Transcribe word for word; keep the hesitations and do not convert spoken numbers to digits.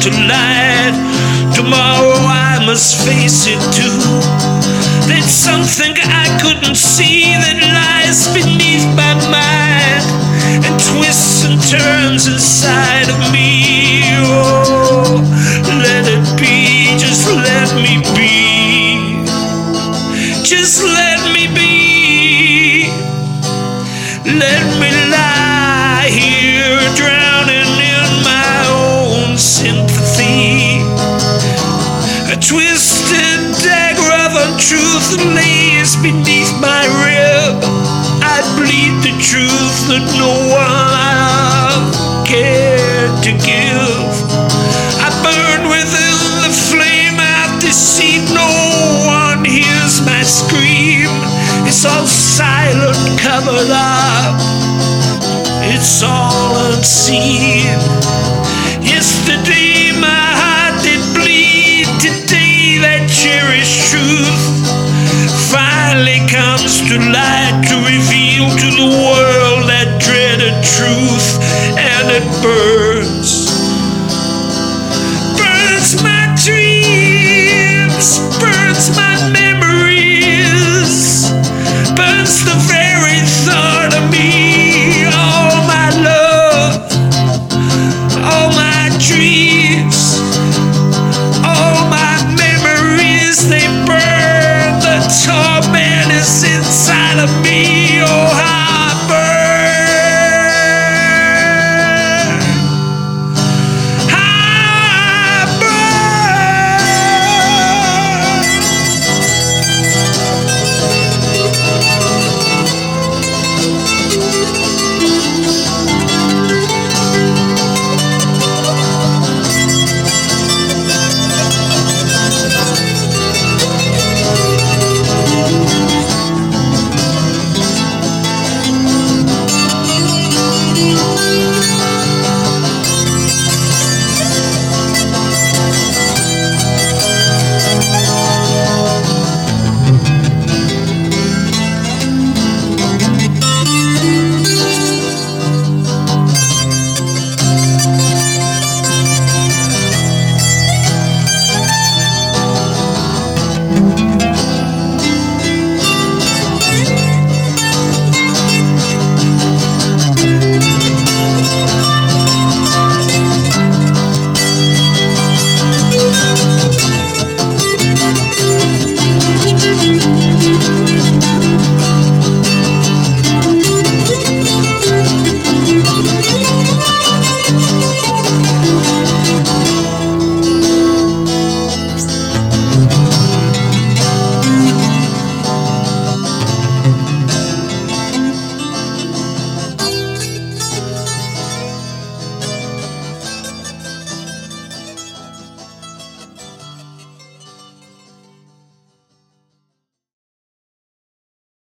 to light. Tomorrow I must face it too. There's something I couldn't see that lies beneath my mind and twists and turns inside of me. Oh, let it be, just let me be. Just let me be. Let me lie here drowning in my own sympathy. A twisted dagger of untruth lays beneath my rib. I bleed the truth that no one cared to give. I burn within the flame of deceit. No one hears my scream. It's all silent, covered up. It's all unseen. Yesterday my heart did bleed. Today that cherished truth finally comes to light, to reveal to the world that dreaded truth, and it burns.